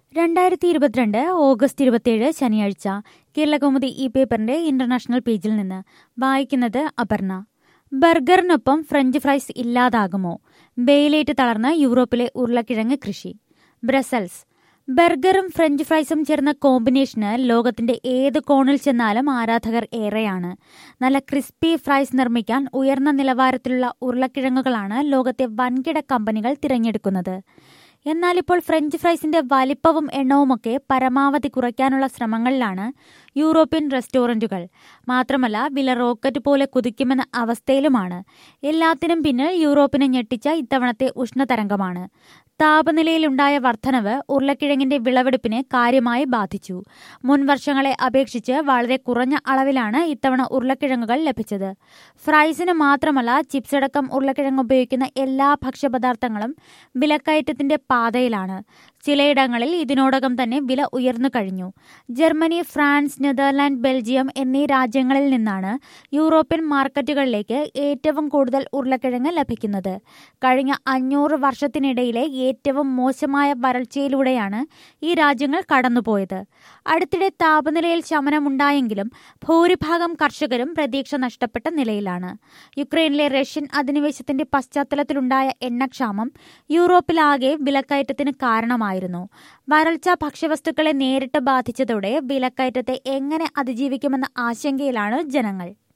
2022 August 27 ശനിയാഴ്ച കേരളകൗമുദി ഈ പേപ്പറിന്റെ ഇന്റർനാഷണൽ പേജിൽ നിന്ന് വായിക്കുന്നത് അപർണ. ബർഗറിനൊപ്പം ഫ്രഞ്ച് ഫ്രൈസ് ഇല്ലാതാകുമോ? വെയിലേറ്റ് തളർന്ന യൂറോപ്പിലെ ഉരുളക്കിഴങ്ങ് കൃഷി. ബ്രസൽസ്. ബർഗറും ഫ്രഞ്ച് ഫ്രൈസും ചേർന്ന കോമ്പിനേഷന് ലോകത്തിന്റെ ഏത് കോണിൽ ചെന്നാലും ആരാധകർ ഏറെയാണ്. നല്ല ക്രിസ്പി ഫ്രൈസ് നിർമ്മിക്കാൻ ഉയർന്ന നിലവാരത്തിലുള്ള ഉരുളക്കിഴങ്ങുകളാണ് ലോകത്തെ വൻകിട കമ്പനികൾ തിരഞ്ഞെടുക്കുന്നത്. എന്നാൽ ഇപ്പോൾ ഫ്രഞ്ച് ഫ്രൈസിന്റെ വലിപ്പവും എണ്ണവുമൊക്കെ പരമാവധി കുറയ്ക്കാനുള്ള ശ്രമങ്ങളിലാണ് യൂറോപ്യൻ റെസ്റ്റോറന്റുകൾ. മാത്രമല്ല, വില റോക്കറ്റ് പോലെ കുതിക്കുമെന്ന അവസ്ഥയിലുമാണ്. എല്ലാത്തിനും പിന്നിൽ യൂറോപ്പിനെ ഞെട്ടിച്ച ഇത്തവണത്തെ ഉഷ്ണതരംഗമാണ്. താപനിലയിലുണ്ടായ വർധനവ് ഉരുളക്കിഴങ്ങിന്റെ വിളവെടുപ്പിനെ കാര്യമായി ബാധിച്ചു. മുൻ വർഷങ്ങളെ അപേക്ഷിച്ച് വളരെ കുറഞ്ഞ അളവിലാണ് ഇത്തവണ ഉരുളക്കിഴങ്ങുകൾ ലഭിച്ചത്. ഫ്രൈസിന് മാത്രമല്ല, ചിപ്സ് അടക്കം ഉരുളക്കിഴങ്ങ് ഉപയോഗിക്കുന്ന എല്ലാ ഭക്ഷ്യപദാർത്ഥങ്ങളും വിലക്കയറ്റത്തിന്റെ പാതയിലാണ്. ചിലയിടങ്ങളിൽ ഇതിനോടകം തന്നെ വില ഉയർന്നു കഴിഞ്ഞു. ജർമ്മനി, ഫ്രാൻസ്, നെതർലാൻഡ്, ബെൽജിയം എന്നീ രാജ്യങ്ങളിൽ നിന്നാണ് യൂറോപ്യൻ മാർക്കറ്റുകളിലേക്ക് ഏറ്റവും കൂടുതൽ ഉരുളക്കിഴങ്ങ് ലഭിക്കുന്നത്. കഴിഞ്ഞ 500 വർഷത്തിനിടയിലെ ഏറ്റവും മോശമായ വരൾച്ചയിലൂടെയാണ് ഈ രാജ്യങ്ങൾ കടന്നുപോയത്. അടുത്തിടെ താപനിലയിൽ ശമനമുണ്ടായെങ്കിലും ഭൂരിഭാഗം കർഷകരും പ്രതീക്ഷ നഷ്ടപ്പെട്ട നിലയിലാണ്. യുക്രൈനിലെ റഷ്യൻ അധിനിവേശത്തിന്റെ പശ്ചാത്തലത്തിലുണ്ടായ എണ്ണക്ഷാമം യൂറോപ്പിലാകെ വിലക്കയറ്റത്തിന് കാരണമായിരുന്നു. വരൾച്ച ഭക്ഷ്യവസ്തുക്കളെ നേരിട്ട് ബാധിച്ചതോടെ വിലക്കയറ്റത്തെ എങ്ങനെ അതിജീവിക്കുമെന്ന ആശങ്കയിലാണ് ജനങ്ങൾ.